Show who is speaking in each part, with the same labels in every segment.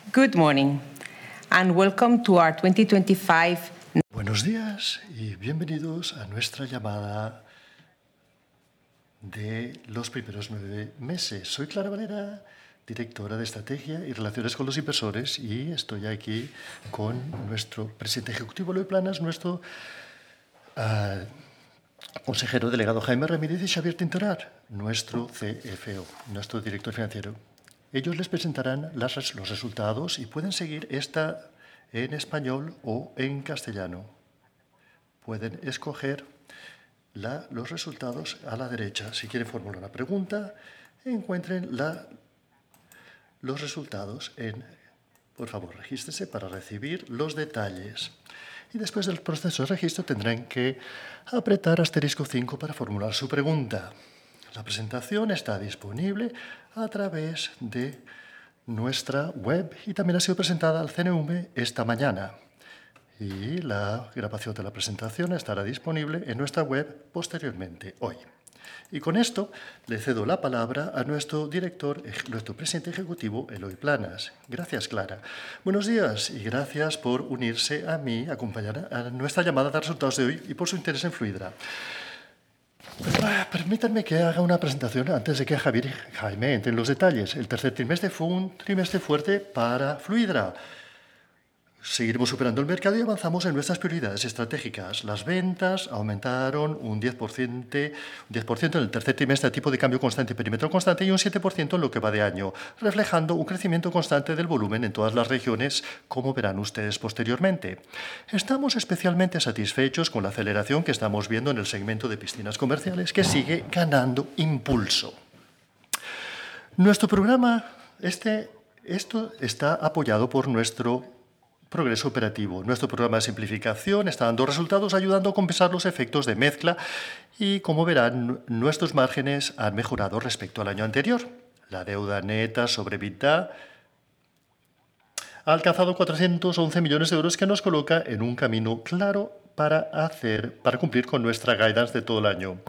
Speaker 1: Good morning and welcome to our 2025.
Speaker 2: Buenos días y bienvenidos a nuestra llamada de los primeros 9 meses. Soy Clara Valera, directora de Estrategia y Relaciones con los Inversores, y estoy aquí con nuestro presidente ejecutivo, Eloy Planas, nuestro consejero delegado Jaime Ramírez y Xavier Tintorar, nuestro CFO, nuestro director financiero. Ellos les presentarán los resultados y pueden seguir esta en español o en castellano. Pueden escoger los resultados a la derecha. Si quieren formular una pregunta, encuentren los resultados Por favor, regístrese para recibir los detalles. Y después del proceso de registro tendrán que apretar *5 para formular su pregunta. La presentación está disponible a través de nuestra web y también ha sido presentada al CNV esta mañana. Y la grabación de la presentación estará disponible en nuestra web posteriormente hoy. Y con esto le cedo la palabra a nuestro presidente ejecutivo, Eloy Planas. Gracias, Clara. Buenos días y gracias por unirse a mí, acompañar a nuestra llamada de resultados de hoy y por su interés en Fluidra. Permítanme que haga una presentación antes de que Javier y Jaime entren en los detalles. El tercer trimestre fue un trimestre fuerte para Fluidra. Seguiremos superando el mercado y avanzamos en nuestras prioridades estratégicas. Las ventas aumentaron un 10% en el tercer trimestre a tipo de cambio constante y perímetro constante y un 7% en lo que va de año, reflejando un crecimiento constante del volumen en todas las regiones, como verán ustedes posteriormente. Estamos especialmente satisfechos con la aceleración que estamos viendo en el segmento de piscinas comerciales, que sigue ganando impulso. Nuestro programa, esto está apoyado por nuestro progreso operativo. Nuestro programa de simplificación está dando resultados, ayudando a compensar los efectos de mezcla y, como verán, nuestros márgenes han mejorado respecto al año anterior. La deuda neta sobre EBITDA ha alcanzado 411 millones de euros, que nos coloca en un camino claro para cumplir con nuestra guidance de todo el año.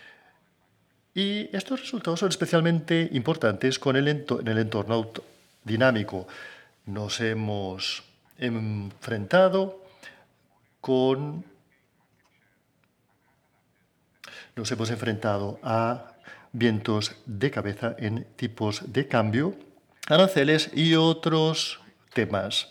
Speaker 2: Y estos resultados son especialmente importantes en el entorno dinámico. Nos hemos enfrentado a vientos de cabeza en tipos de cambio, aranceles y otros temas.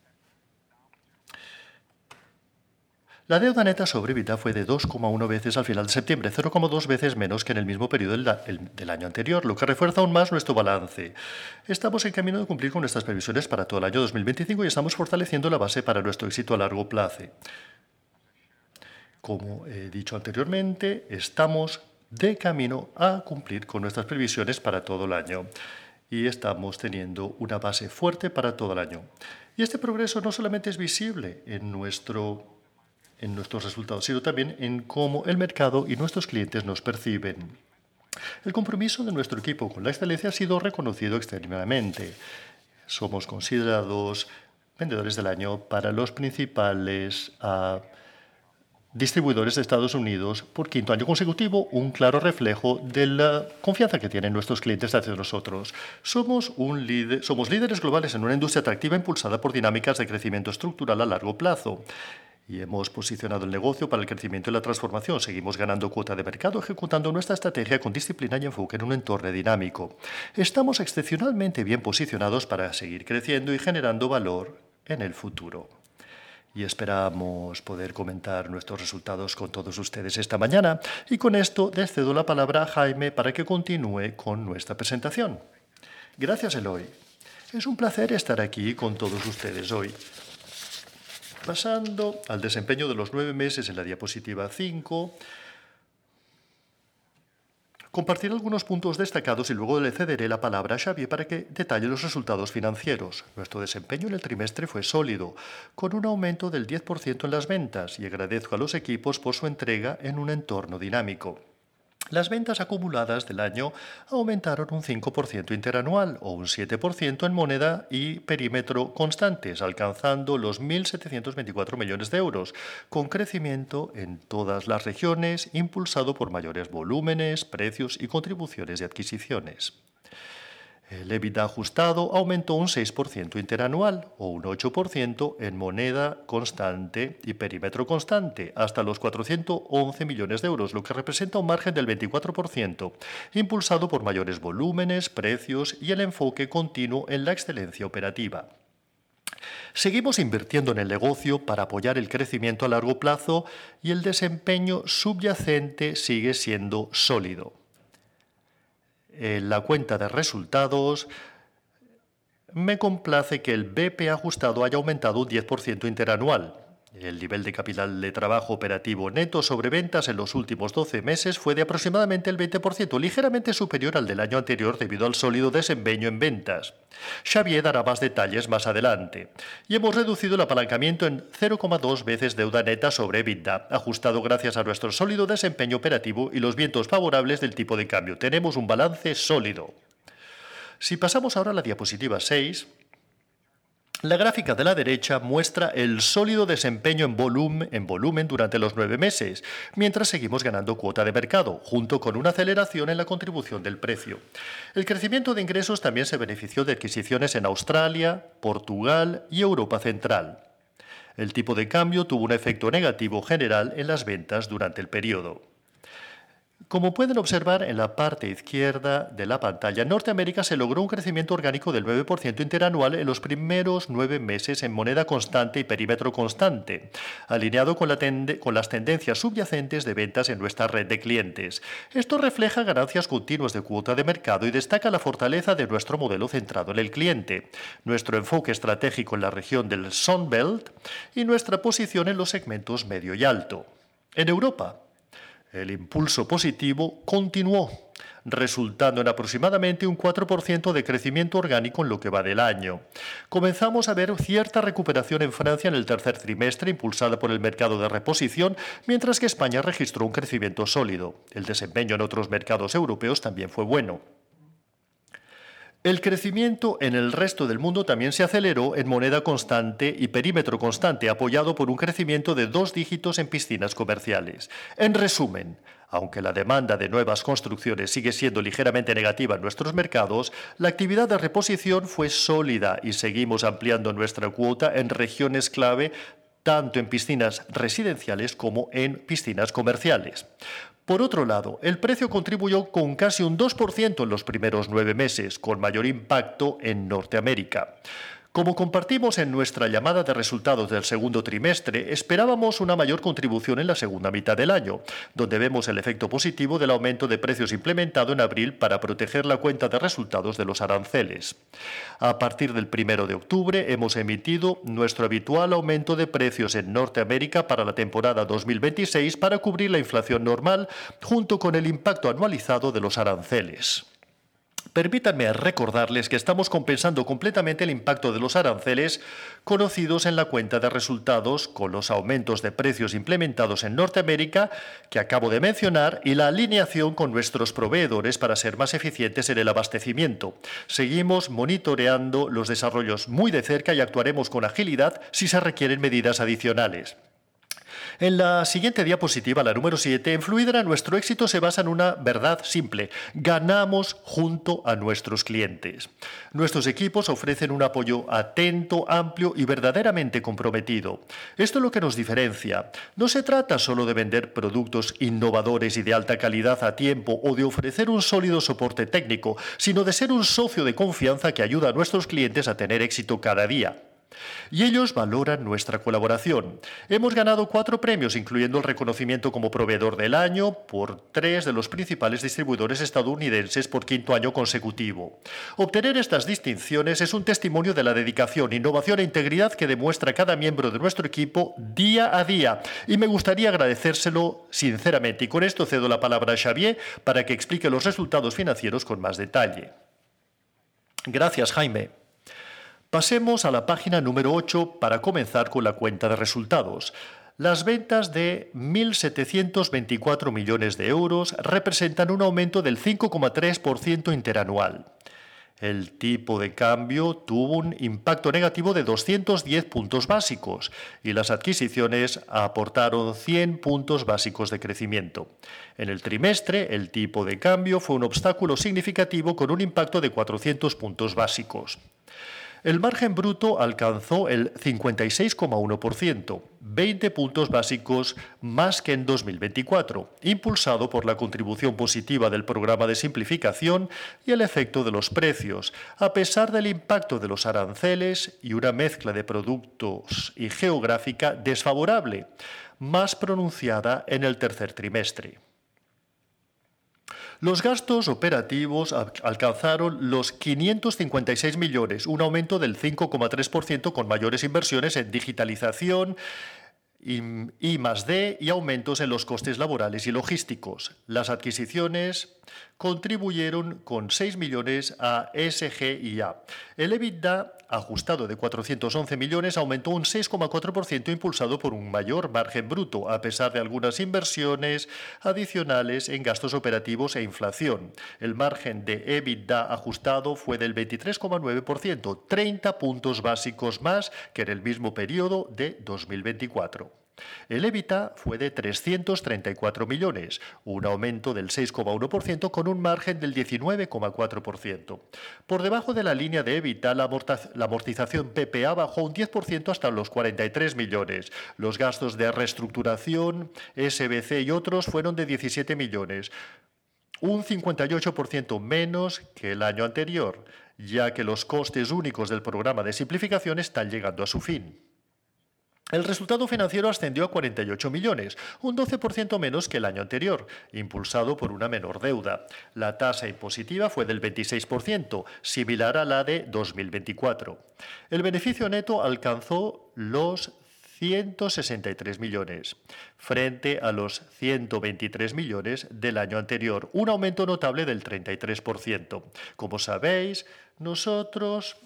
Speaker 2: La deuda neta sobre EBITDA fue de 2,1 veces al final de septiembre, 0,2 veces menos que en el mismo periodo del año anterior, lo que refuerza aún más nuestro balance. Estamos en camino de cumplir con nuestras previsiones para todo el año 2025 y estamos fortaleciendo la base para nuestro éxito a largo plazo. Como he dicho anteriormente, estamos de camino a cumplir con nuestras previsiones para todo el año y estamos teniendo una base fuerte para todo el año. Y este progreso no solamente es visible en nuestros resultados, sino también en cómo el mercado y nuestros clientes nos perciben. El compromiso de nuestro equipo con la excelencia ha sido reconocido externamente. Somos considerados vendedores del año para los principales distribuidores de Estados Unidos por 5º año consecutivo, un claro reflejo de la confianza que tienen nuestros clientes hacia nosotros. Somos líderes globales en una industria atractiva impulsada por dinámicas de crecimiento estructural a largo plazo. Y hemos posicionado el negocio para el crecimiento y la transformación. Seguimos ganando cuota de mercado, ejecutando nuestra estrategia con disciplina y enfoque en un entorno dinámico. Estamos excepcionalmente bien posicionados para seguir creciendo y generando valor en el futuro. Y esperamos poder comentar nuestros resultados con todos ustedes esta mañana. Y con esto les cedo la palabra a Jaime para que continúe con nuestra presentación. Gracias, Eloy. Es un placer estar aquí con todos ustedes hoy. Pasando al desempeño de los 9 meses en la diapositiva 5, compartiré algunos puntos destacados y luego le cederé la palabra a Xavier para que detalle los resultados financieros. Nuestro desempeño en el trimestre fue sólido, con un aumento del 10% en las ventas, y agradezco a los equipos por su entrega en un entorno dinámico. Las ventas acumuladas del año aumentaron un 5% interanual o un 7% en moneda y perímetro constantes, alcanzando los 1.724 millones de euros, con crecimiento en todas las regiones, impulsado por mayores volúmenes, precios y contribuciones de adquisiciones. El EBITDA ajustado aumentó un 6% interanual o un 8% en moneda constante y perímetro constante, hasta los 411 millones de euros, lo que representa un margen del 24%, impulsado por mayores volúmenes, precios y el enfoque continuo en la excelencia operativa. Seguimos invirtiendo en el negocio para apoyar el crecimiento a largo plazo y el desempeño subyacente sigue siendo sólido. En la cuenta de resultados, me complace que el BP ajustado haya aumentado un 10% interanual. El nivel de capital de trabajo operativo neto sobre ventas en los últimos 12 meses fue de aproximadamente el 20%, ligeramente superior al del año anterior debido al sólido desempeño en ventas. Xavier dará más detalles más adelante. Y hemos reducido el apalancamiento en 0,2 veces deuda neta sobre EBITDA, ajustado gracias a nuestro sólido desempeño operativo y los vientos favorables del tipo de cambio. Tenemos un balance sólido. Si pasamos ahora a la diapositiva 6, la gráfica de la derecha muestra el sólido desempeño en volumen durante los 9 meses, mientras seguimos ganando cuota de mercado, junto con una aceleración en la contribución del precio. El crecimiento de ingresos también se benefició de adquisiciones en Australia, Portugal y Europa Central. El tipo de cambio tuvo un efecto negativo general en las ventas durante el periodo. Como pueden observar en la parte izquierda de la pantalla, en Norteamérica se logró un crecimiento orgánico del 9% interanual en los primeros 9 meses en moneda constante y perímetro constante, alineado con las tendencias subyacentes de ventas en nuestra red de clientes. Esto refleja ganancias continuas de cuota de mercado y destaca la fortaleza de nuestro modelo centrado en el cliente, nuestro enfoque estratégico en la región del Sun Belt y nuestra posición en los segmentos medio y alto. En Europa, el impulso positivo continuó, resultando en aproximadamente un 4% de crecimiento orgánico en lo que va del año. Comenzamos a ver cierta recuperación en Francia en el tercer trimestre, impulsada por el mercado de reposición, mientras que España registró un crecimiento sólido. El desempeño en otros mercados europeos también fue bueno. El crecimiento en el resto del mundo también se aceleró en moneda constante y perímetro constante, apoyado por un crecimiento de 2 dígitos en piscinas comerciales. En resumen, aunque la demanda de nuevas construcciones sigue siendo ligeramente negativa en nuestros mercados, la actividad de reposición fue sólida y seguimos ampliando nuestra cuota en regiones clave, tanto en piscinas residenciales como en piscinas comerciales. Por otro lado, el precio contribuyó con casi un 2% en los primeros 9 meses, con mayor impacto en Norteamérica. Como compartimos en nuestra llamada de resultados del segundo trimestre, esperábamos una mayor contribución en la segunda mitad del año, donde vemos el efecto positivo del aumento de precios implementado en abril para proteger la cuenta de resultados de los aranceles. A partir del 1 de octubre hemos emitido nuestro habitual aumento de precios en Norteamérica para la temporada 2026 para cubrir la inflación normal, junto con el impacto anualizado de los aranceles. Permítanme recordarles que estamos compensando completamente el impacto de los aranceles conocidos en la cuenta de resultados con los aumentos de precios implementados en Norteamérica que acabo de mencionar y la alineación con nuestros proveedores para ser más eficientes en el abastecimiento. Seguimos monitoreando los desarrollos muy de cerca y actuaremos con agilidad si se requieren medidas adicionales. En la siguiente diapositiva, la número 7, en Fluidra nuestro éxito se basa en una verdad simple: ganamos junto a nuestros clientes. Nuestros equipos ofrecen un apoyo atento, amplio y verdaderamente comprometido. Esto es lo que nos diferencia. No se trata solo de vender productos innovadores y de alta calidad a tiempo o de ofrecer un sólido soporte técnico, sino de ser un socio de confianza que ayuda a nuestros clientes a tener éxito cada día. Y ellos valoran nuestra colaboración. Hemos ganado 4 premios, incluyendo el reconocimiento como proveedor del año por 3 de los principales distribuidores estadounidenses por 5º año consecutivo. Obtener estas distinciones es un testimonio de la dedicación, innovación e integridad que demuestra cada miembro de nuestro equipo día a día. Y me gustaría agradecérselo sinceramente. Y con esto cedo la palabra a Xavier para que explique los resultados financieros con más detalle. Gracias, Jaime. Pasemos a la página número 8 para comenzar con la cuenta de resultados. Las ventas de 1.724 millones de euros representan un aumento del 5,3% interanual. El tipo de cambio tuvo un impacto negativo de 210 puntos básicos y las adquisiciones aportaron 100 puntos básicos de crecimiento. En el trimestre, el tipo de cambio fue un obstáculo significativo con un impacto de 400 puntos básicos. El margen bruto alcanzó el 56,1%, 20 puntos básicos más que en 2024, impulsado por la contribución positiva del programa de simplificación y el efecto de los precios, a pesar del impacto de los aranceles y una mezcla de productos y geográfica desfavorable, más pronunciada en el tercer trimestre. Los gastos operativos alcanzaron los 556 millones, un aumento del 5,3% con mayores inversiones en digitalización, I+D y aumentos en los costes laborales y logísticos. Las adquisiciones contribuyeron con 6 millones a SG&A. El EBITDA ajustado de 411 millones aumentó un 6,4% impulsado por un mayor margen bruto, a pesar de algunas inversiones adicionales en gastos operativos e inflación. El margen de EBITDA ajustado fue del 23,9%, 30 puntos básicos más que en el mismo periodo de 2024. El EBITDA fue de 334 millones, un aumento del 6,1% con un margen del 19,4%. Por debajo de la línea de EBITDA, la amortización PPA bajó un 10% hasta los 43 millones. Los gastos de reestructuración, SBC y otros fueron de 17 millones, un 58% menos que el año anterior, ya que los costes únicos del programa de simplificación están llegando a su fin. El resultado financiero ascendió a 48 millones, un 12% menos que el año anterior, impulsado por una menor deuda. La tasa impositiva fue del 26%, similar a la de 2024. El beneficio neto alcanzó los 163 millones, frente a los 123 millones del año anterior, un aumento notable del 33%. Como sabéis, nosotros,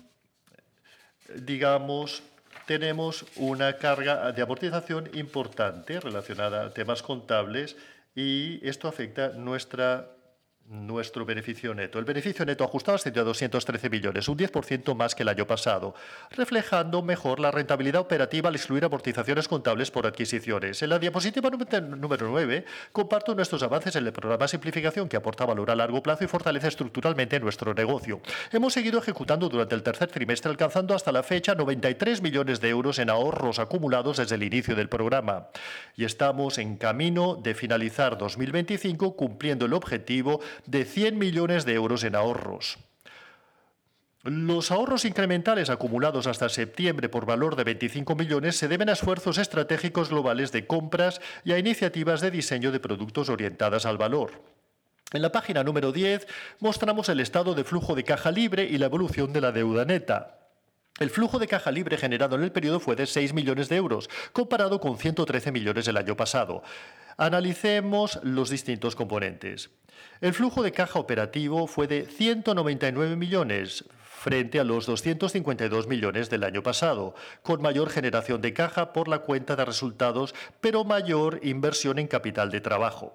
Speaker 2: tenemos una carga de amortización importante relacionada a temas contables y esto afecta nuestro beneficio neto. El beneficio neto ajustado ascendió a 213 millones, un 10% más que el año pasado, reflejando mejor la rentabilidad operativa al excluir amortizaciones contables por adquisiciones. En la diapositiva número 9 comparto nuestros avances en el programa de simplificación que aporta valor a largo plazo y fortalece estructuralmente nuestro negocio. Hemos seguido ejecutando durante el tercer trimestre, alcanzando hasta la fecha 93 millones de euros en ahorros acumulados desde el inicio del programa. Y estamos en camino de finalizar 2025 cumpliendo el objetivo de 100 millones de euros en ahorros. Los ahorros incrementales acumulados hasta septiembre por valor de 25 millones se deben a esfuerzos estratégicos globales de compras y a iniciativas de diseño de productos orientadas al valor. En la página número 10 mostramos el estado de flujo de caja libre y la evolución de la deuda neta. El flujo de caja libre generado en el periodo fue de 6 millones de euros, comparado con 113 millones el año pasado. Analicemos los distintos componentes. El flujo de caja operativo fue de 199 millones frente a los 252 millones del año pasado, con mayor generación de caja por la cuenta de resultados, pero mayor inversión en capital de trabajo.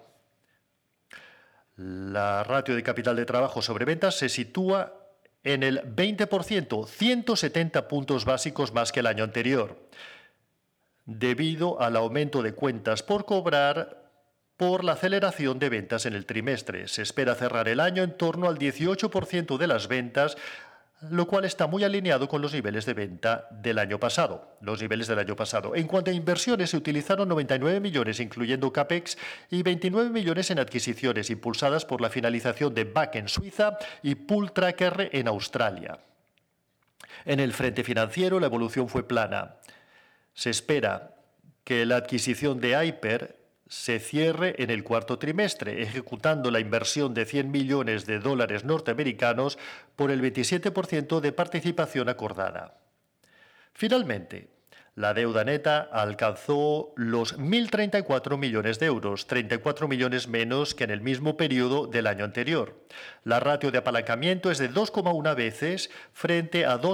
Speaker 2: La ratio de capital de trabajo sobre ventas se sitúa en el 20%, 170 puntos básicos más que el año anterior, debido al aumento de cuentas por cobrar por la aceleración de ventas en el trimestre. Se espera cerrar el año en torno al 18% de las ventas, lo cual está muy alineado con los niveles de venta del año pasado. En cuanto a inversiones, se utilizaron 99 millones, incluyendo CAPEX, y 29 millones en adquisiciones, impulsadas por la finalización de BAC en Suiza y Pooltrackr en Australia. En el frente financiero, la evolución fue plana. Se espera que la adquisición de Aiper se cierre en el cuarto trimestre, ejecutando la inversión de 100 millones de dólares norteamericanos por el 27% de participación acordada. Finalmente, la deuda neta alcanzó los 1.034 millones de euros, 34 millones menos que en el mismo periodo del año anterior. La ratio de apalancamiento es de 2,1 veces frente a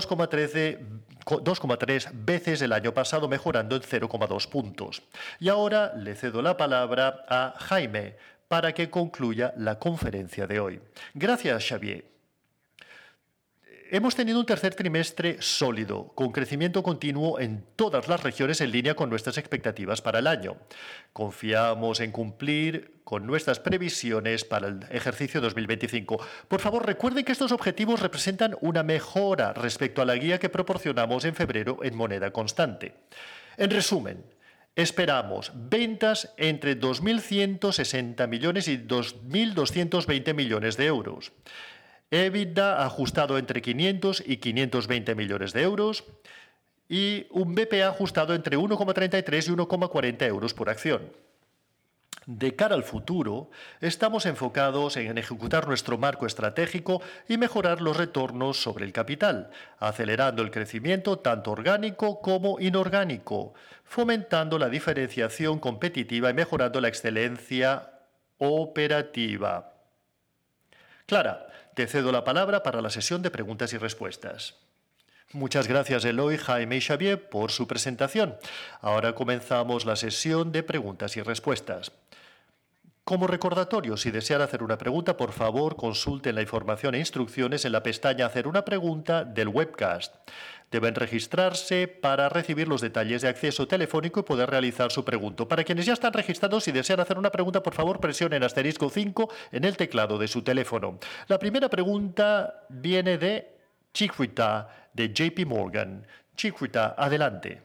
Speaker 2: 2,3 veces el año pasado, mejorando en 0,2 puntos. Y ahora le cedo la palabra a Jaime para que concluya la conferencia de hoy. Gracias, Xavier. Hemos tenido un tercer trimestre sólido, con crecimiento continuo en todas las regiones en línea con nuestras expectativas para el año. Confiamos en cumplir con nuestras previsiones para el ejercicio 2025. Por favor, recuerden que estos objetivos representan una mejora respecto a la guía que proporcionamos en febrero en moneda constante. En resumen, esperamos ventas entre 2.160 millones y 2.220 millones de euros. EBITDA ajustado entre 500 y 520 millones de euros y un BPA ajustado entre 1,33 y 1,40 euros por acción. De cara al futuro, estamos enfocados en ejecutar nuestro marco estratégico y mejorar los retornos sobre el capital, acelerando el crecimiento tanto orgánico como inorgánico, fomentando la diferenciación competitiva y mejorando la excelencia operativa. Clara, te cedo la palabra para la sesión de preguntas y respuestas. Muchas gracias, Eloy, Jaime y Xavier, por su presentación. Ahora comenzamos la sesión de preguntas y respuestas. Como recordatorio, si desean hacer una pregunta, por favor, consulten la información e instrucciones en la pestaña Hacer una pregunta del webcast. Deben registrarse para recibir los detalles de acceso telefónico y poder realizar su pregunta. Para quienes ya están registrados y desean hacer una pregunta, por favor, presionen *5 en el teclado de su teléfono. La primera pregunta viene de Chikwita, de JP Morgan. Chikwita, adelante.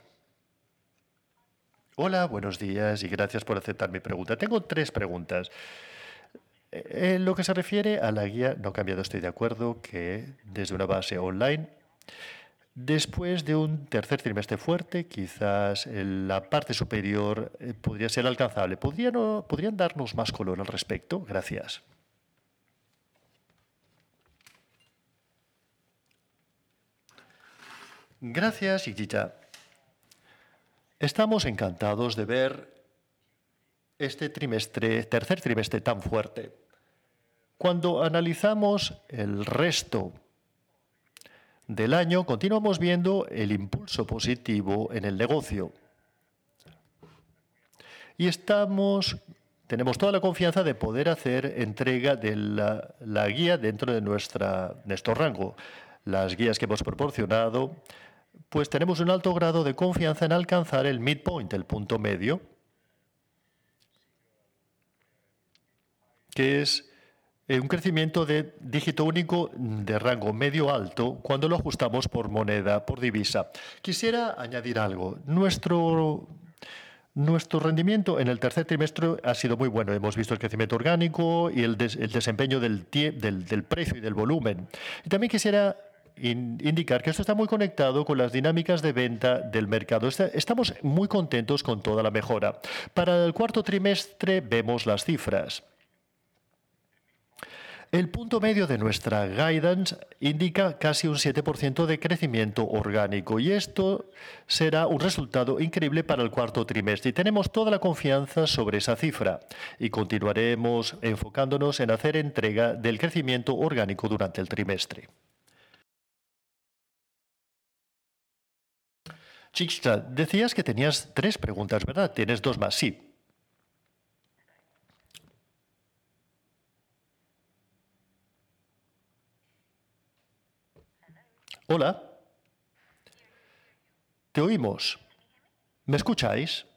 Speaker 2: Hola, buenos días y gracias por aceptar mi pregunta. Tengo 3 preguntas. En lo que se refiere a la guía, no ha cambiado, estoy de acuerdo, que desde una base online, después de un tercer trimestre fuerte, quizás la parte superior podría ser alcanzable. ¿Podrían darnos más color al respecto? Gracias. Gracias, Ichita. Estamos encantados de ver este tercer trimestre tan fuerte. Cuando analizamos el resto del año, continuamos viendo el impulso positivo en el negocio. Y tenemos toda la confianza de poder hacer entrega de la guía dentro de nuestro rango. Las guías que hemos proporcionado, pues tenemos un alto grado de confianza en alcanzar el midpoint, el punto medio, que es un crecimiento de dígito único de rango medio alto cuando lo ajustamos por moneda, por divisa. Quisiera añadir algo. Nuestro rendimiento en el tercer trimestre ha sido muy bueno. Hemos visto el crecimiento orgánico y el desempeño del precio y del volumen. Y también quisiera indicar que esto está muy conectado con las dinámicas de venta del mercado. Estamos muy contentos con toda la mejora. Para el cuarto trimestre vemos las cifras. El punto medio de nuestra guidance indica casi un 7% de crecimiento orgánico y esto será un resultado increíble para el cuarto trimestre. Y tenemos toda la confianza sobre esa cifra y continuaremos enfocándonos en hacer entrega del crecimiento orgánico durante el trimestre. Chichta, decías que tenías 3 preguntas, ¿verdad? Tienes 2 más, sí. Hola. Te oímos. ¿Me escucháis?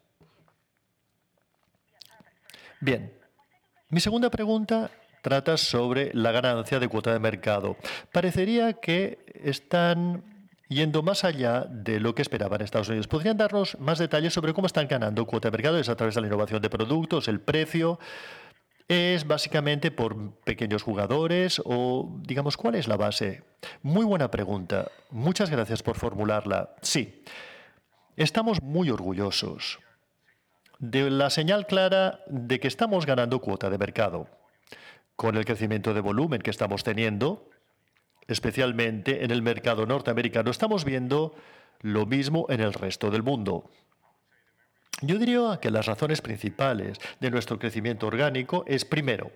Speaker 2: Bien. Mi segunda pregunta trata sobre la ganancia de cuota de mercado. Parecería que están yendo más allá de lo que esperaban Estados Unidos. ¿Podrían darnos más detalles sobre cómo están ganando cuota de mercado? ¿Es a través de la innovación de productos, el precio? ¿Es básicamente por pequeños jugadores o, digamos, cuál es la base? Muy buena pregunta. Muchas gracias por formularla. Sí, estamos muy orgullosos de la señal clara de que estamos ganando cuota de mercado. Con el crecimiento de volumen que estamos teniendo, especialmente en el mercado norteamericano, estamos viendo lo mismo en el resto del mundo. Yo diría que las razones principales de nuestro crecimiento orgánico es, primero,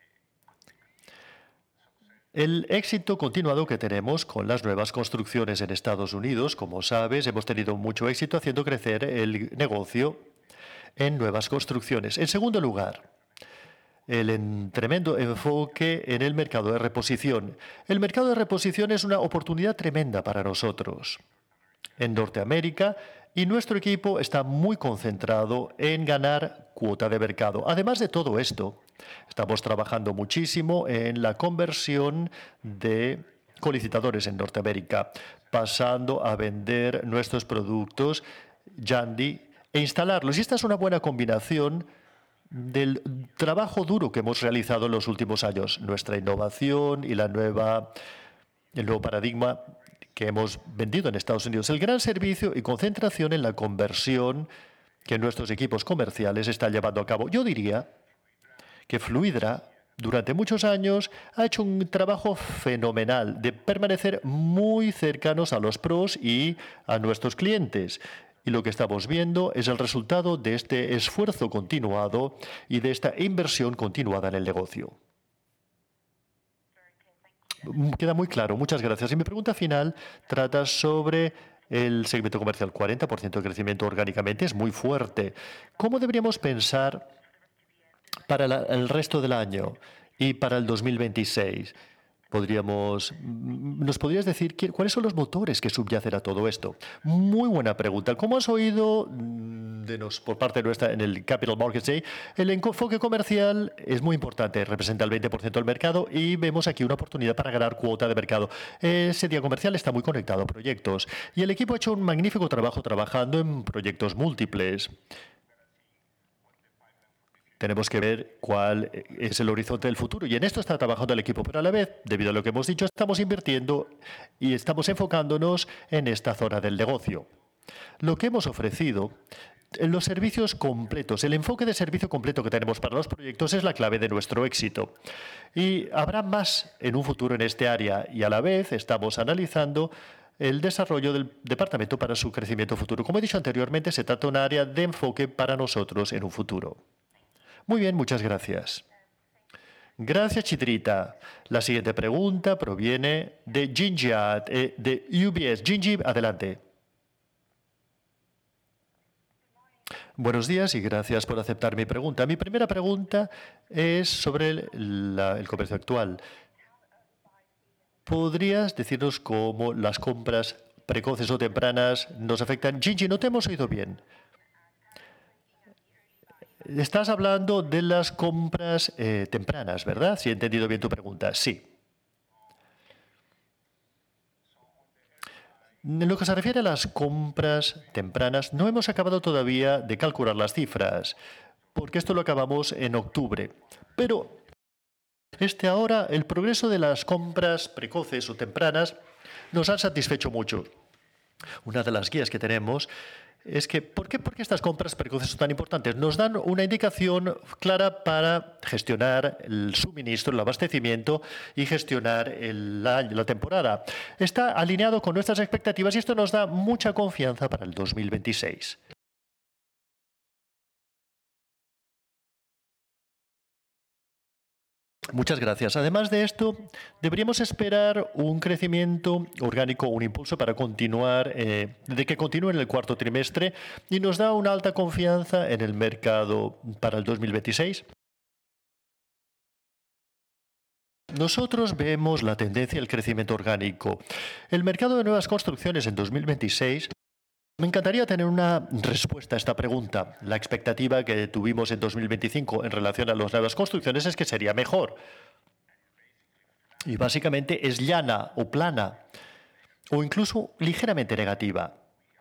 Speaker 2: el éxito continuado que tenemos con las nuevas construcciones en Estados Unidos. Como sabes, hemos tenido mucho éxito haciendo crecer el negocio en nuevas construcciones. En segundo lugar, el tremendo enfoque en el mercado de reposición. El mercado de reposición es una oportunidad tremenda para nosotros en Norteamérica y nuestro equipo está muy concentrado en ganar cuota de mercado. Además de todo esto, estamos trabajando muchísimo en la conversión de colicitadores en Norteamérica, pasando a vender nuestros productos Jandy e instalarlos. Y esta es una buena combinación del trabajo duro que hemos realizado en los últimos años, nuestra innovación y el nuevo paradigma que hemos vendido en Estados Unidos, el gran servicio y concentración en la conversión que nuestros equipos comerciales están llevando a cabo. Yo diría que Fluidra durante muchos años ha hecho un trabajo fenomenal de permanecer muy cercanos a los pros y a nuestros clientes. Y lo que estamos viendo es el resultado de este esfuerzo continuado y de esta inversión continuada en el negocio. Queda muy claro. Muchas gracias. Y mi pregunta final trata sobre el segmento comercial. 40% de crecimiento orgánicamente es muy fuerte. ¿Cómo deberíamos pensar para el resto del año y para el 2026? ¿Nos podrías decir cuáles son los motores que subyacen a todo esto? Muy buena pregunta. Como has oído por parte nuestra en el Capital Markets Day, el enfoque comercial es muy importante, representa el 20% del mercado y vemos aquí una oportunidad para ganar cuota de mercado. Ese día comercial está muy conectado a proyectos y el equipo ha hecho un magnífico trabajo trabajando en proyectos múltiples. Tenemos que ver cuál es el horizonte del futuro. Y en esto está trabajando el equipo. Pero a la vez, debido a lo que hemos dicho, estamos invirtiendo y estamos enfocándonos en esta zona del negocio. Lo que hemos ofrecido en los servicios completos, el enfoque de servicio completo que tenemos para los proyectos es la clave de nuestro éxito. Y habrá más en un futuro en este área. Y a la vez estamos analizando el desarrollo del departamento para su crecimiento futuro. Como he dicho anteriormente, se trata de un área de enfoque para nosotros en un futuro. Muy bien, muchas gracias. Gracias, Chitrita. La siguiente pregunta proviene de Jinji de UBS. Jinji, adelante. Buenos días y gracias por aceptar mi pregunta. Mi primera pregunta es sobre el comercio actual. ¿Podrías decirnos cómo las compras precoces o tempranas nos afectan? Jinji, no te hemos oído bien. Estás hablando de las compras tempranas, ¿verdad? Si he entendido bien tu pregunta. Sí. En lo que se refiere a las compras tempranas, no hemos acabado todavía de calcular las cifras, porque esto lo acabamos en octubre. Pero ahora el progreso de las compras precoces o tempranas nos han satisfecho mucho. Una de las guías que tenemos es que, ¿por qué estas compras precoces son tan importantes? Nos dan una indicación clara para gestionar el suministro, el abastecimiento y gestionar la temporada. Está alineado con nuestras expectativas y esto nos da mucha confianza para el 2026. Muchas gracias. Además de esto, deberíamos esperar un crecimiento orgánico, un impulso para continuar, de que continúe en el cuarto trimestre y nos da una alta confianza en el mercado para el 2026. Nosotros vemos la tendencia al crecimiento orgánico. El mercado de nuevas construcciones en 2026. Me encantaría tener una respuesta a esta pregunta. La expectativa que tuvimos en 2025 en relación a las nuevas construcciones es que sería mejor. Y básicamente es llana o plana, o incluso ligeramente negativa.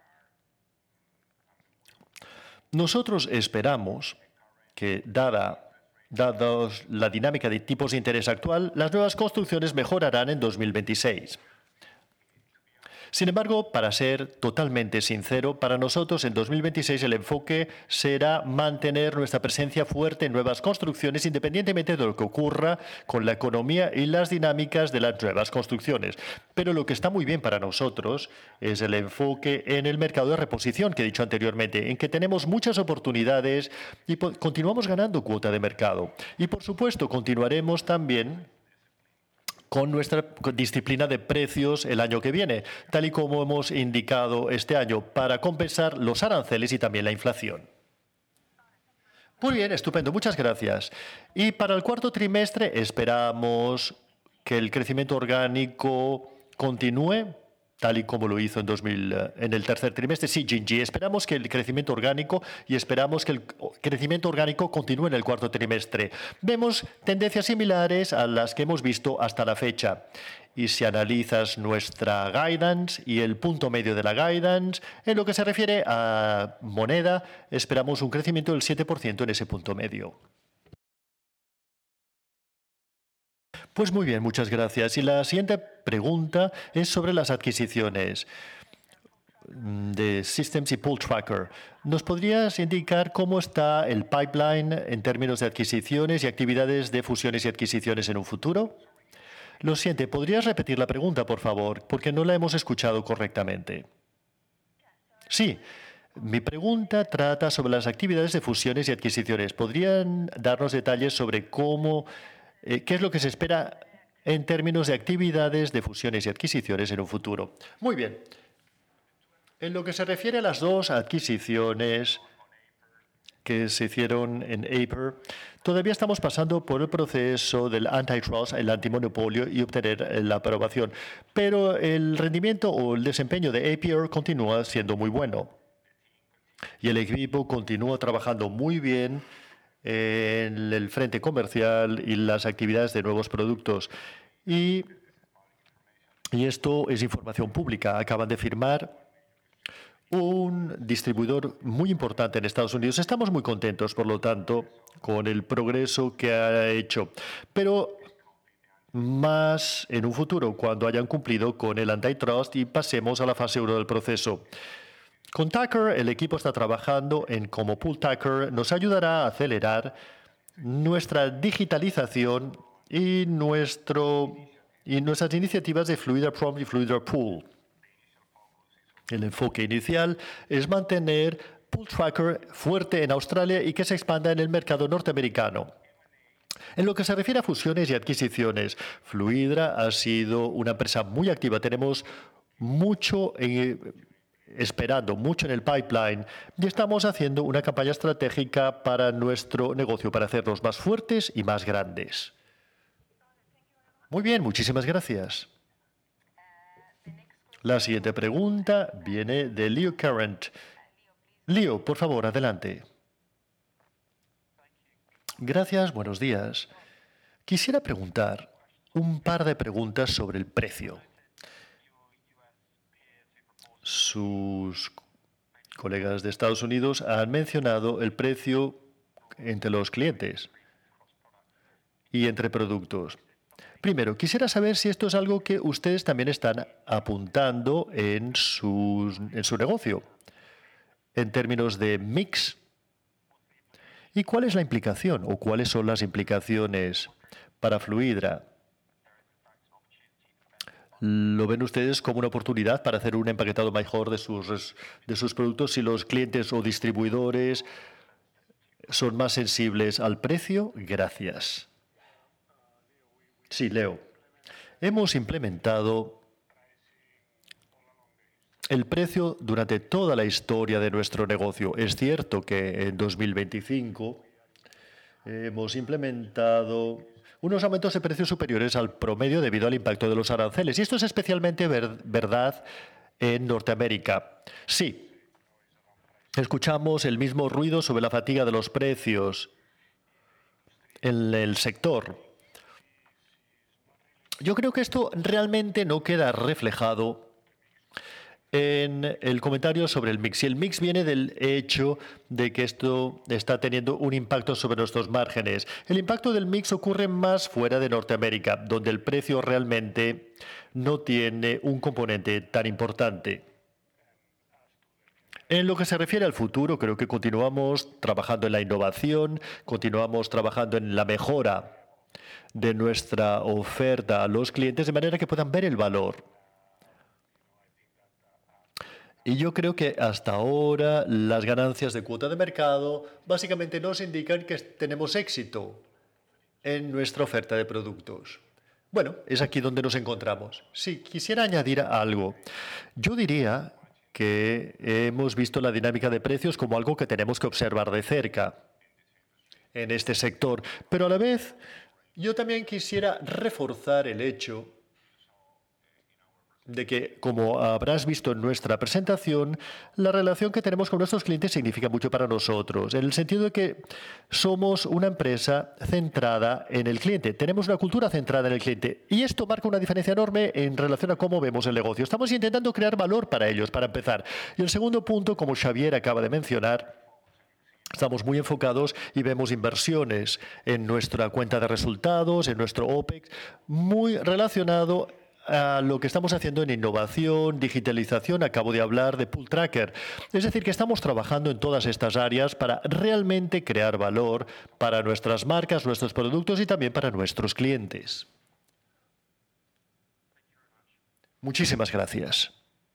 Speaker 2: Nosotros esperamos que, dados la dinámica de tipos de interés actual, las nuevas construcciones mejorarán en 2026. Sin embargo, para ser totalmente sincero, para nosotros en 2026 el enfoque será mantener nuestra presencia fuerte en nuevas construcciones independientemente de lo que ocurra con la economía y las dinámicas de las nuevas construcciones. Pero lo que está muy bien para nosotros es el enfoque en el mercado de reposición que he dicho anteriormente, en que tenemos muchas oportunidades y continuamos ganando cuota de mercado. Y por supuesto continuaremos también con nuestra disciplina de precios el año que viene, tal y como hemos indicado este año, para compensar los aranceles y también la inflación. Muy bien, estupendo, muchas gracias. Y para el cuarto trimestre esperamos que el crecimiento orgánico continúe, tal y como lo hizo en el tercer trimestre. Sí, Gingy, esperamos que el crecimiento orgánico y esperamos que el crecimiento orgánico continúe en el cuarto trimestre. Vemos tendencias similares a las que hemos visto hasta la fecha. Y si analizas nuestra guidance y el punto medio de la guidance, en lo que se refiere a moneda, esperamos un crecimiento del 7% en ese punto medio. Pues muy bien, muchas gracias. Y la siguiente pregunta es sobre las adquisiciones de Systems y Pool Tracker. ¿Nos podrías indicar cómo está el pipeline en términos de adquisiciones y actividades de fusiones y adquisiciones en un futuro? Lo siento, ¿podrías repetir la pregunta, por favor? Porque no la hemos escuchado correctamente. Sí, mi pregunta trata sobre las actividades de fusiones y adquisiciones. ¿Podrían darnos detalles sobre qué es lo que se espera en términos de actividades de fusiones y adquisiciones en un futuro? Muy bien. En lo que se refiere a las dos adquisiciones que se hicieron en Aper, todavía estamos pasando por el proceso del antitrust, el antimonopolio y obtener la aprobación. Pero el rendimiento o el desempeño de Aper continúa siendo muy bueno. Y el equipo continúa trabajando muy bien en el frente comercial y las actividades de nuevos productos. Y esto es información pública. Acaban de firmar un distribuidor muy importante en Estados Unidos. Estamos muy contentos, por lo tanto, con el progreso que ha hecho. Pero más en un futuro, cuando hayan cumplido con el antitrust y pasemos a la fase 1 del proceso. Con Tucker, el equipo está trabajando en cómo Pool Tucker nos ayudará a acelerar nuestra digitalización y nuestras iniciativas de Fluidra Prompt y Fluidra Pool. El enfoque inicial es mantener Pool Tracker fuerte en Australia y que se expanda en el mercado norteamericano. En lo que se refiere a fusiones y adquisiciones, Fluidra ha sido una empresa muy activa. Tenemos mucho esperando, mucho en el pipeline y estamos haciendo una campaña estratégica para nuestro negocio, para hacerlos más fuertes y más grandes. Muy bien, muchísimas gracias. La siguiente pregunta viene de Leo Current. Leo, por favor, adelante. Gracias, buenos días. Quisiera preguntar un par de preguntas sobre el precio. Sus colegas de Estados Unidos han mencionado el precio entre los clientes y entre productos. Primero, quisiera saber si esto es algo que ustedes también están apuntando en su negocio, en términos de mix. ¿Y cuál es la implicación o cuáles son las implicaciones para Fluidra? ¿Lo ven ustedes como una oportunidad para hacer un empaquetado mejor de sus productos si los clientes o distribuidores son más sensibles al precio? Gracias. Sí, Leo. Hemos implementado el precio durante toda la historia de nuestro negocio. Es cierto que en 2025 hemos implementado unos aumentos de precios superiores al promedio debido al impacto de los aranceles. Y esto es especialmente verdad en Norteamérica. Sí, escuchamos el mismo ruido sobre la fatiga de los precios en el sector. Yo creo que esto realmente no queda reflejado en el comentario sobre el mix. Y el mix viene del hecho de que esto está teniendo un impacto sobre nuestros márgenes. El impacto del mix ocurre más fuera de Norteamérica, donde el precio realmente no tiene un componente tan importante. En lo que se refiere al futuro, creo que continuamos trabajando en la innovación, continuamos trabajando en la mejora de nuestra oferta a los clientes de manera que puedan ver el valor. Y yo creo que hasta ahora las ganancias de cuota de mercado básicamente nos indican que tenemos éxito en nuestra oferta de productos. Bueno, es aquí donde nos encontramos. Sí, quisiera añadir algo. Yo diría que hemos visto la dinámica de precios como algo que tenemos que observar de cerca. en este sector. Pero a la vez, yo también quisiera reforzar el hecho de que, como habrás visto en nuestra presentación, la relación que tenemos con nuestros clientes significa mucho para nosotros, en el sentido de que somos una empresa centrada en el cliente, tenemos una cultura centrada en el cliente, y esto marca una diferencia enorme en relación a cómo vemos el negocio. Estamos intentando crear valor para ellos, para empezar. Y el segundo punto, como Xavier acaba de mencionar, estamos muy enfocados y vemos inversiones en nuestra cuenta de resultados, en nuestro OPEX, muy relacionado a lo que estamos haciendo en innovación, digitalización. Acabo de hablar de Pool Tracker. Es decir, que estamos trabajando en todas estas áreas para realmente crear valor para nuestras marcas, nuestros productos y también para nuestros clientes. Muchísimas gracias.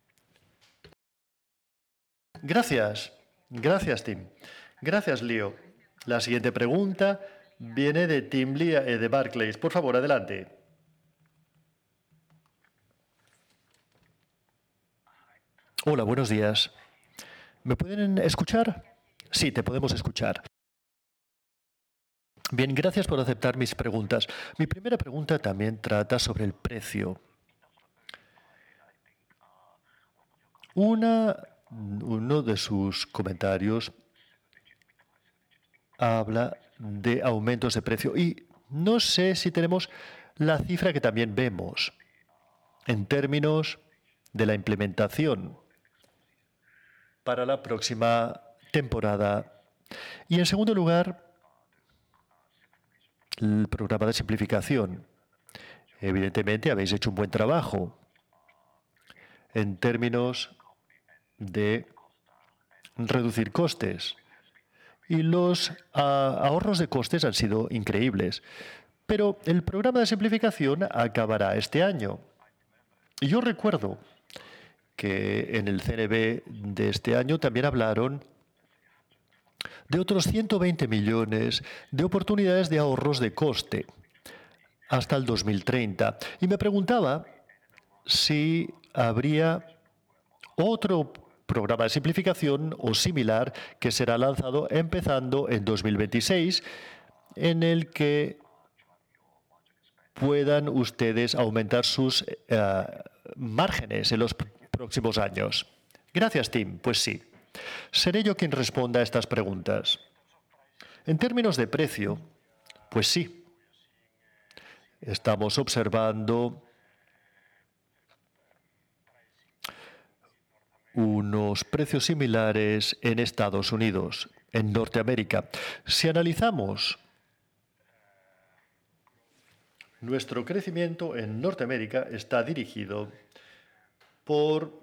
Speaker 2: Gracias. Gracias, Tim. Gracias, Leo. La siguiente pregunta viene de Tim Lee de Barclays. Por favor, adelante. Hola, buenos días. ¿Me pueden escuchar? Sí, te podemos escuchar. Bien, gracias por aceptar mis preguntas. Mi primera pregunta también trata sobre el precio. Uno de sus comentarios habla de aumentos de precio y no sé si tenemos la cifra que también vemos en términos de la implementación para la próxima temporada. Y en segundo lugar, el programa de simplificación. Evidentemente habéis hecho un buen trabajo en términos de reducir costes. Y los ahorros de costes han sido increíbles. Pero el programa de simplificación acabará este año. Y yo recuerdo que en el CNB de este año también hablaron de otros 120 millones de oportunidades de ahorros de coste hasta el 2030. Y me preguntaba si habría otro programa de simplificación o similar que será lanzado empezando en 2026, en el que puedan ustedes aumentar sus márgenes en los próximos años. Gracias, Tim. Pues sí. Seré yo quien responda a estas preguntas. En términos de precio, pues sí. Estamos observando unos precios similares en Estados Unidos, en Norteamérica. Si analizamos nuestro crecimiento en Norteamérica, está dirigido por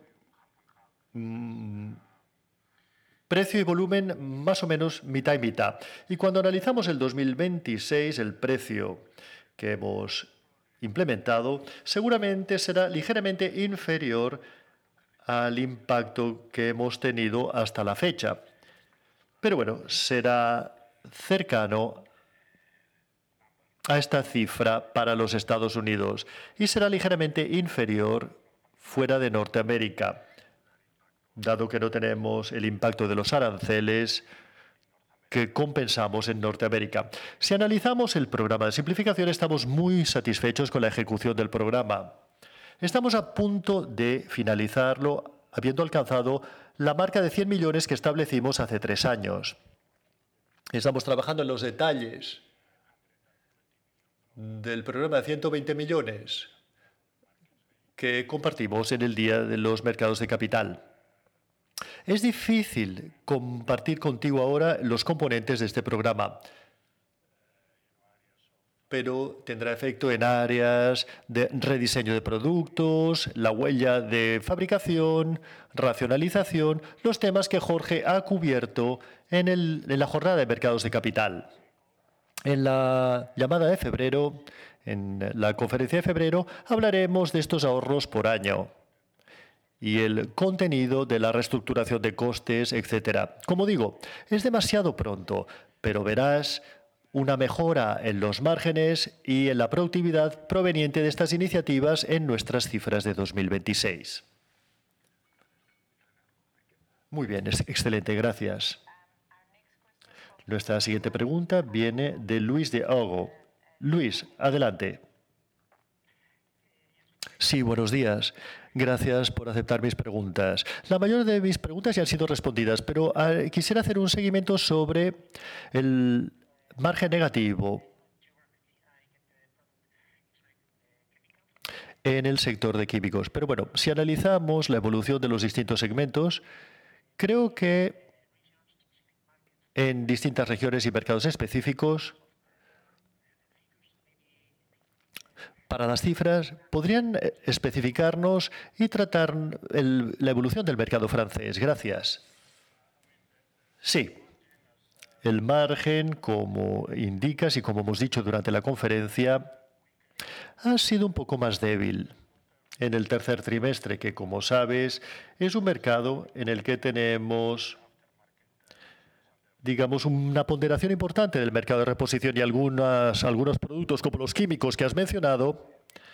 Speaker 2: precio y volumen más o menos mitad y mitad. Y cuando analizamos el 2026, el precio que hemos implementado seguramente será ligeramente inferior al impacto que hemos tenido hasta la fecha. Pero bueno, será cercano a esta cifra para los Estados Unidos y será ligeramente inferior fuera de Norteamérica, dado que no tenemos el impacto de los aranceles que compensamos en Norteamérica. Si analizamos el programa de simplificación, estamos muy satisfechos con la ejecución del programa. Estamos a punto de finalizarlo, habiendo alcanzado la marca de 100 millones que establecimos hace 3 años. Estamos trabajando en los detalles del programa de 120 millones que compartimos en el Día de los Mercados de Capital. Es difícil compartir contigo ahora los componentes de este programa, pero tendrá efecto en áreas de rediseño de productos, la huella de fabricación, racionalización, los temas que Jorge ha cubierto en la jornada de mercados de capital. En la llamada de febrero, en la conferencia de febrero, hablaremos de estos ahorros por año y el contenido de la reestructuración de costes, etc. Como digo, es demasiado pronto, pero verás una mejora en los márgenes y en la productividad proveniente de estas iniciativas en nuestras cifras de 2026. Muy bien, excelente, gracias. Nuestra siguiente pregunta viene de Luis de Ogo. Luis, adelante. Sí, buenos días. Gracias por aceptar mis preguntas. La mayoría de mis preguntas ya han sido respondidas, pero quisiera hacer un seguimiento sobre el margen negativo en el sector de químicos. Pero bueno, si analizamos la evolución de los distintos segmentos, creo que en distintas regiones y mercados específicos, para las cifras, ¿podrían especificarnos y tratar la evolución del mercado francés? Gracias. Sí. El margen, como indicas y como hemos dicho durante la conferencia, ha sido un poco más débil en el tercer trimestre, que como sabes es un mercado en el que tenemos, digamos, una ponderación importante del mercado de reposición y algunos productos como los químicos que has mencionado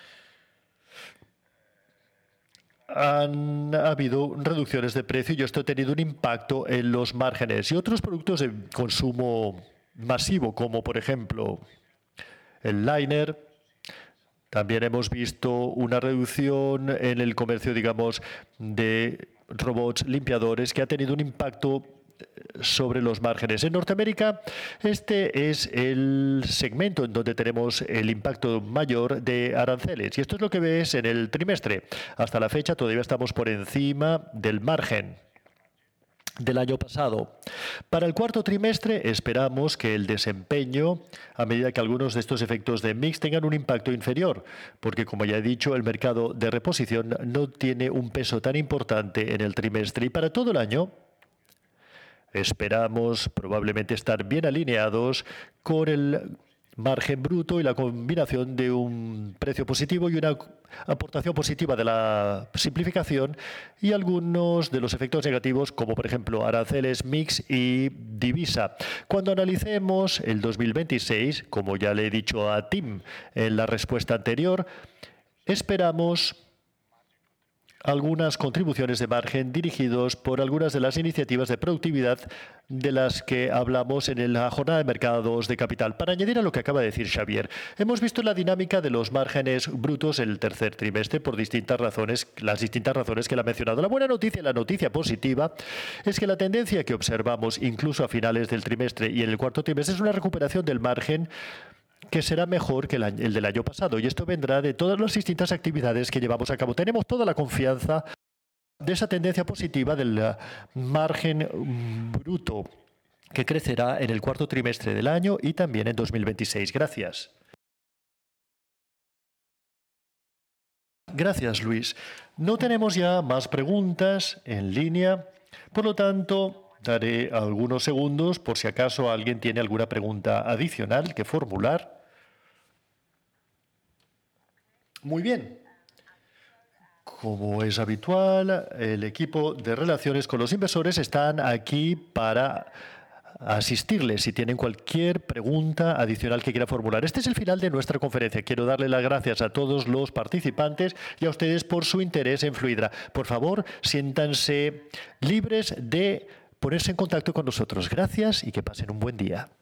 Speaker 2: han habido reducciones de precio y esto ha tenido un impacto en los márgenes. Y otros productos de consumo masivo, como por ejemplo el liner, también hemos visto una reducción en el comercio, digamos, de robots limpiadores que ha tenido un impacto sobre los márgenes. En Norteamérica, este es el segmento en donde tenemos el impacto mayor de aranceles. Y esto es lo que ves en el trimestre. Hasta la fecha todavía estamos por encima del margen del año pasado. Para el cuarto trimestre esperamos que el desempeño, a medida que algunos de estos efectos de mix tengan un impacto inferior, porque como ya he dicho, el mercado de reposición no tiene un peso tan importante en el trimestre. Y para todo el año esperamos probablemente estar bien alineados con el margen bruto y la combinación de un precio positivo y una aportación positiva de la simplificación y algunos de los efectos negativos, como por ejemplo aranceles, mix y divisa. Cuando analicemos el 2026, como ya le he dicho a Tim en la respuesta anterior, esperamos algunas contribuciones de margen dirigidos por algunas de las iniciativas de productividad de las que hablamos en la jornada de mercados de capital. Para añadir a lo que acaba de decir Xavier, hemos visto la dinámica de los márgenes brutos en el tercer trimestre por distintas razones, las distintas razones que él ha mencionado. La buena noticia y la noticia positiva es que la tendencia que observamos incluso a finales del trimestre y en el cuarto trimestre es una recuperación del margen que será mejor que el del año pasado. Y esto vendrá de todas las distintas actividades que llevamos a cabo. Tenemos toda la confianza de esa tendencia positiva del margen bruto que crecerá en el cuarto trimestre del año y también en 2026. Gracias. Gracias, Luis. No tenemos ya más preguntas en línea. Por lo tanto, daré algunos segundos por si acaso alguien tiene alguna pregunta adicional que formular. Muy bien. Como es habitual, el equipo de relaciones con los inversores están aquí para asistirles si tienen cualquier pregunta adicional que quiera formular. Este es el final de nuestra conferencia. Quiero darle las gracias a todos los participantes y a ustedes por su interés en Fluidra. Por favor, siéntanse libres de ponerse en contacto con nosotros. Gracias y que pasen un buen día.